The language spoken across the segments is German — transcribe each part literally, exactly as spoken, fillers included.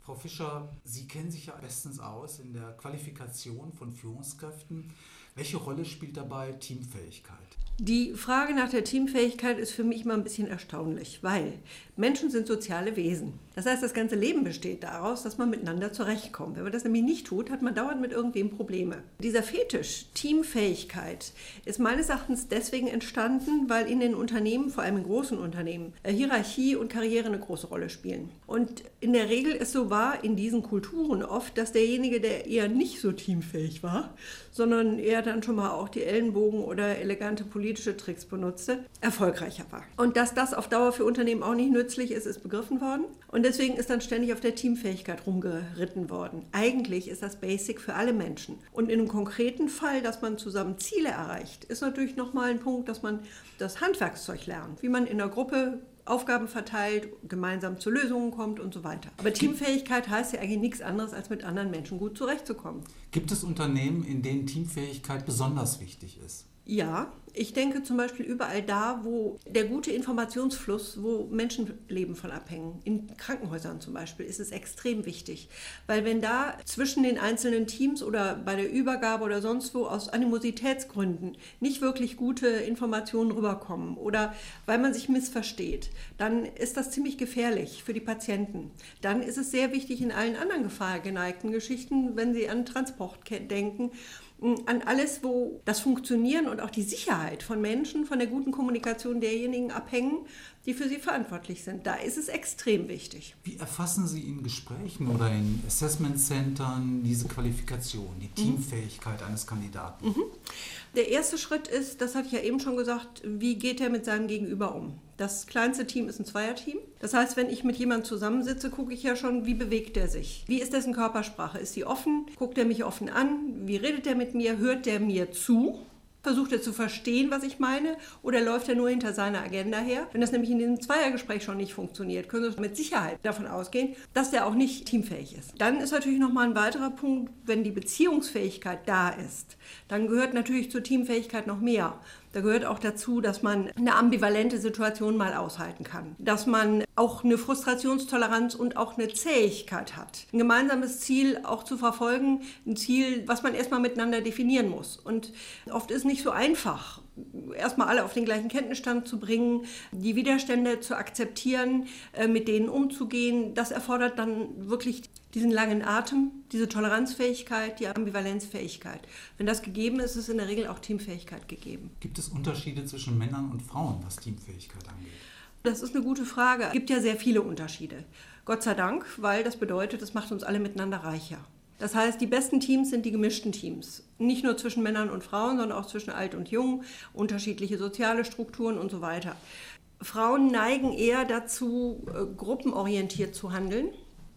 Frau Fischer, Sie kennen sich ja bestens aus in der Qualifikation von Führungskräften. Welche Rolle spielt dabei Teamfähigkeit? Die Frage nach der Teamfähigkeit ist für mich immer ein bisschen erstaunlich, weil Menschen sind soziale Wesen. Das heißt, das ganze Leben besteht daraus, dass man miteinander zurechtkommt. Wenn man das nämlich nicht tut, hat man dauernd mit irgendwem Probleme. Dieser Fetisch, Teamfähigkeit, ist meines Erachtens deswegen entstanden, weil in den Unternehmen, vor allem in großen Unternehmen, Hierarchie und Karriere eine große Rolle spielen. Und in der Regel ist so wahr in diesen Kulturen oft, dass derjenige, der eher nicht so teamfähig war, sondern eher dann schon mal auch die Ellenbogen oder elegante politische Tricks benutzte, erfolgreicher war. Und dass das auf Dauer für Unternehmen auch nicht nützlich ist, ist begriffen worden. Und deswegen ist dann ständig auf der Teamfähigkeit rumgeritten worden. Eigentlich ist das Basic für alle Menschen. Und in einem konkreten Fall, dass man zusammen Ziele erreicht, ist natürlich nochmal ein Punkt, dass man das Handwerkszeug lernt, wie man in der Gruppe Aufgaben verteilt, gemeinsam zu Lösungen kommt und so weiter. Aber Teamfähigkeit heißt ja eigentlich nichts anderes, als mit anderen Menschen gut zurechtzukommen. Gibt es Unternehmen, in denen Teamfähigkeit besonders wichtig ist? Ja, ich denke zum Beispiel überall da, wo der gute Informationsfluss, wo Menschenleben von abhängen, in Krankenhäusern zum Beispiel, ist es extrem wichtig. Weil wenn da zwischen den einzelnen Teams oder bei der Übergabe oder sonst wo aus Animositätsgründen nicht wirklich gute Informationen rüberkommen oder weil man sich missversteht, dann ist das ziemlich gefährlich für die Patienten. Dann ist es sehr wichtig in allen anderen gefahrgeneigten Geschichten, wenn Sie an Transport denken, an alles, wo das Funktionieren und auch die Sicherheit von Menschen, von der guten Kommunikation derjenigen abhängen, die für sie verantwortlich sind. Da ist es extrem wichtig. Wie erfassen Sie in Gesprächen oder in Assessment-Centern diese Qualifikation, die Teamfähigkeit eines Kandidaten? Mhm. Der erste Schritt ist, das hatte ich ja eben schon gesagt, wie geht er mit seinem Gegenüber um? Das kleinste Team ist ein Zweierteam. Das heißt, wenn ich mit jemandem zusammensitze, gucke ich ja schon, wie bewegt er sich? Wie ist dessen Körpersprache? Ist sie offen? Guckt er mich offen an? Wie redet er mit mir? Hört er mir zu? Versucht er zu verstehen, was ich meine, oder läuft er nur hinter seiner Agenda her? Wenn das nämlich in diesem Zweiergespräch schon nicht funktioniert, können Sie mit Sicherheit davon ausgehen, dass der auch nicht teamfähig ist. Dann ist natürlich nochmal ein weiterer Punkt, wenn die Beziehungsfähigkeit da ist, dann gehört natürlich zur Teamfähigkeit noch mehr. Da gehört auch dazu, dass man eine ambivalente Situation mal aushalten kann. Dass man auch eine Frustrationstoleranz und auch eine Zähigkeit hat. Ein gemeinsames Ziel auch zu verfolgen, ein Ziel, was man erstmal miteinander definieren muss. Und oft ist es nicht so einfach, erstmal alle auf den gleichen Kenntnisstand zu bringen, die Widerstände zu akzeptieren, mit denen umzugehen. Das erfordert dann wirklich diesen langen Atem, diese Toleranzfähigkeit, die Ambivalenzfähigkeit. Wenn das gegeben ist, ist in der Regel auch Teamfähigkeit gegeben. Gibt es Unterschiede zwischen Männern und Frauen, was Teamfähigkeit angeht? Das ist eine gute Frage. Es gibt ja sehr viele Unterschiede. Gott sei Dank, weil das bedeutet, es macht uns alle miteinander reicher. Das heißt, die besten Teams sind die gemischten Teams. Nicht nur zwischen Männern und Frauen, sondern auch zwischen alt und jung, unterschiedliche soziale Strukturen und so weiter. Frauen neigen eher dazu, gruppenorientiert zu handeln,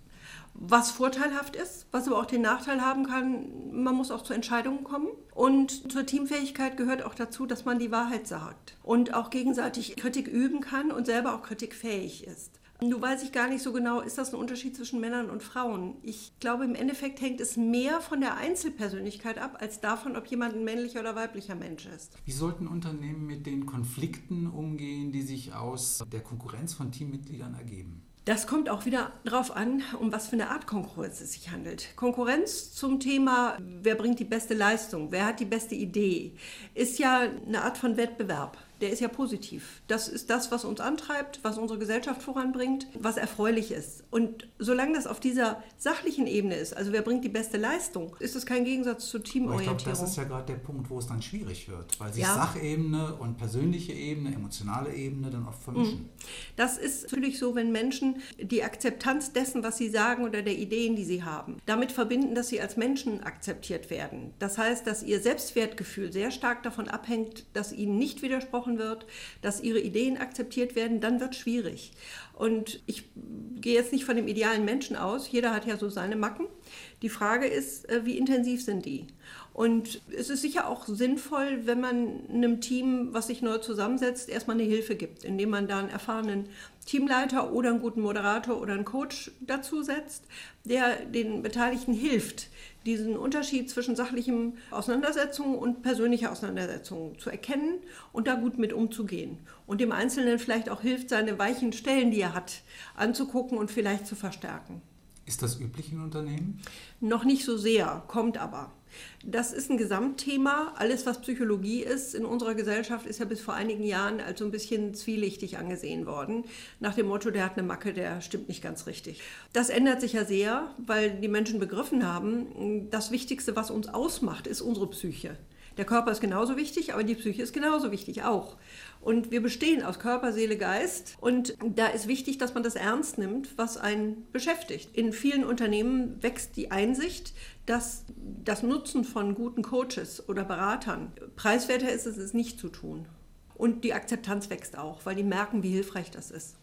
was vorteilhaft ist, was aber auch den Nachteil haben kann, man muss auch zu Entscheidungen kommen. Und zur Teamfähigkeit gehört auch dazu, dass man die Wahrheit sagt und auch gegenseitig Kritik üben kann und selber auch kritikfähig ist. Nun weiß ich gar nicht so genau, ist das ein Unterschied zwischen Männern und Frauen? Ich glaube, im Endeffekt hängt es mehr von der Einzelpersönlichkeit ab, als davon, ob jemand ein männlicher oder weiblicher Mensch ist. Wie sollten Unternehmen mit den Konflikten umgehen, die sich aus der Konkurrenz von Teammitgliedern ergeben? Das kommt auch wieder darauf an, um was für eine Art Konkurrenz es sich handelt. Konkurrenz zum Thema, wer bringt die beste Leistung, wer hat die beste Idee, ist ja eine Art von Wettbewerb. Der ist ja positiv. Das ist das, was uns antreibt, was unsere Gesellschaft voranbringt, was erfreulich ist. Und solange das auf dieser sachlichen Ebene ist, also wer bringt die beste Leistung, ist das kein Gegensatz zur Teamorientierung. Ich glaube, das ist ja gerade der Punkt, wo es dann schwierig wird, weil sich ja. Sachebene und persönliche Ebene, emotionale Ebene dann oft vermischen. Das ist natürlich so, wenn Menschen die Akzeptanz dessen, was sie sagen oder der Ideen, die sie haben, damit verbinden, dass sie als Menschen akzeptiert werden. Das heißt, dass ihr Selbstwertgefühl sehr stark davon abhängt, dass ihnen nicht widersprochen wird, dass ihre Ideen akzeptiert werden, dann wird es schwierig. Und ich gehe jetzt nicht von dem idealen Menschen aus, jeder hat ja so seine Macken. Die Frage ist, wie intensiv sind die? Und es ist sicher auch sinnvoll, wenn man einem Team, was sich neu zusammensetzt, erstmal eine Hilfe gibt, indem man da einen erfahrenen Teamleiter oder einen guten Moderator oder einen Coach dazu setzt, der den Beteiligten hilft, diesen Unterschied zwischen sachlichen Auseinandersetzungen und persönlicher Auseinandersetzungen zu erkennen und da gut mit umzugehen. Und dem Einzelnen vielleicht auch hilft, seine weichen Stellen, die er hat, anzugucken und vielleicht zu verstärken. Ist das üblich in Unternehmen? Noch nicht so sehr, kommt aber. Das ist ein Gesamtthema. Alles, was Psychologie ist in unserer Gesellschaft, ist ja bis vor einigen Jahren als so ein bisschen zwielichtig angesehen worden. Nach dem Motto, der hat eine Macke, der stimmt nicht ganz richtig. Das ändert sich ja sehr, weil die Menschen begriffen haben, das Wichtigste, was uns ausmacht, ist unsere Psyche. Der Körper ist genauso wichtig, aber die Psyche ist genauso wichtig auch. Und wir bestehen aus Körper, Seele, Geist. Und da ist wichtig, dass man das ernst nimmt, was einen beschäftigt. In vielen Unternehmen wächst die Einsicht, dass das Nutzen von guten Coaches oder Beratern preiswerter ist, es ist nicht zu tun. Und die Akzeptanz wächst auch, weil die merken, wie hilfreich das ist.